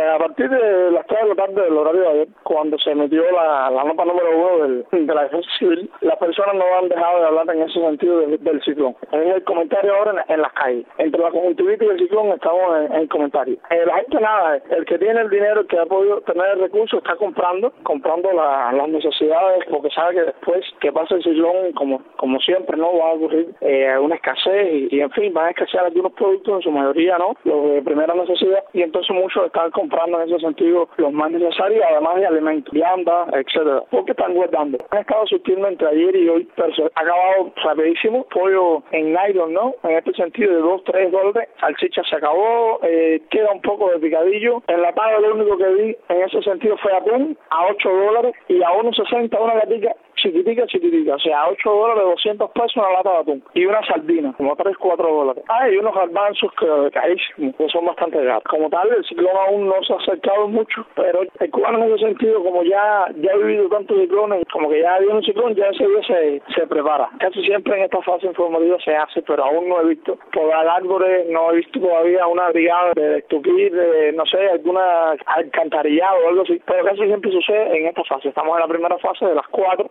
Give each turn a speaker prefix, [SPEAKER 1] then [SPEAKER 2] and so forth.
[SPEAKER 1] A partir de las 3 de la tarde del horario de ayer, cuando se emitió la nota número 1 de la Defensa Civil, las personas no han dejado de hablar en ese sentido del ciclón. Es el comentario ahora en las calles. Entre la conjuntivitis y el ciclón estamos en el comentario. La gente nada, el que tiene el dinero, el que ha podido tener el recurso, está comprando las necesidades, porque sabe que después que pase el ciclón, como siempre, no va a ocurrir una escasez y en fin, van a escasear algunos productos, en su mayoría no, los de primera necesidad, y entonces muchos están comprando en ese sentido los más necesarios, además de alimentos, viandas, etcétera, porque están guardando. Han estado sutilmente ayer y hoy, pero se ha acabado rapidísimo, pollo en nylon, ¿no? En este sentido de $2-3, salchicha se acabó, queda un poco de picadillo, enlatado lo único que vi en ese sentido fue atún a $8 y a 1.60 una latica chiquitica, o sea, a $8, $200 una lata de atún y una sardina, como $3-4. Y unos garbanzos carísimos, que son bastante caros. Como tal, el ciclón aún no se ha acercado mucho, pero el cubano en ese sentido, como ya ha vivido tantos ciclones, como que ya viene un ciclón, ya ese día se prepara. Casi siempre en esta fase informativa se hace, pero aún no he visto podar árboles, no he visto todavía una brigada de estupir, no sé, alguna alcantarillado o algo así, pero casi siempre sucede en esta fase. Estamos en la primera fase de las 4